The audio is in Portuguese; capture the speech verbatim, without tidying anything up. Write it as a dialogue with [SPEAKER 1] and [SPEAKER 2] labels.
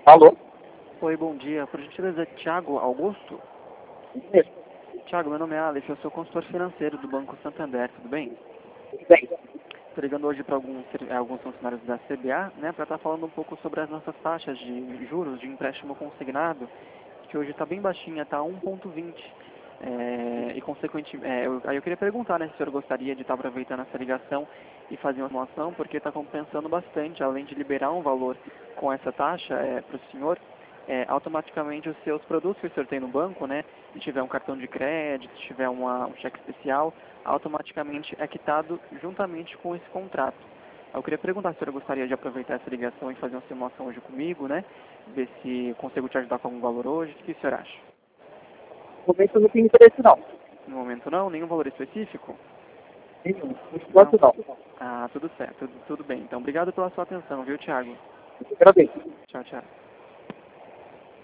[SPEAKER 1] Alô?
[SPEAKER 2] Oi, bom dia. Por gentileza, Thiago Augusto?
[SPEAKER 1] Isso.
[SPEAKER 2] Thiago, meu nome é Alex, eu sou consultor financeiro do Banco Santander, tudo bem?
[SPEAKER 1] Tudo bem.
[SPEAKER 2] Estou ligando hoje para alguns, ser- alguns funcionários da C B A, né, para estar falando um pouco sobre as nossas taxas de juros de empréstimo consignado, que hoje está bem baixinha, está um ponto vinte. É, e consequentemente, é, eu, aí eu queria perguntar, né, se o senhor gostaria de estar aproveitando essa ligação e fazer uma simulação, porque está compensando bastante, além de liberar um valor com essa taxa é, para o senhor, é, automaticamente os seus produtos que o senhor tem no banco, né, se tiver um cartão de crédito, se tiver uma, um cheque especial, automaticamente é quitado juntamente com esse contrato. Eu queria perguntar se o senhor gostaria de aproveitar essa ligação e fazer uma simulação hoje comigo, né, ver se eu consigo te ajudar com algum valor hoje, o que o senhor acha?
[SPEAKER 1] No momento eu não tenho interesse não.
[SPEAKER 2] No momento não? Nenhum valor específico?
[SPEAKER 1] Nenhum. Por
[SPEAKER 2] Não?
[SPEAKER 1] enquanto não.
[SPEAKER 2] Ah, tudo certo, tudo, tudo bem. Então, obrigado pela sua atenção, viu, Thiago?
[SPEAKER 1] Eu agradeço.
[SPEAKER 2] Tchau, tchau.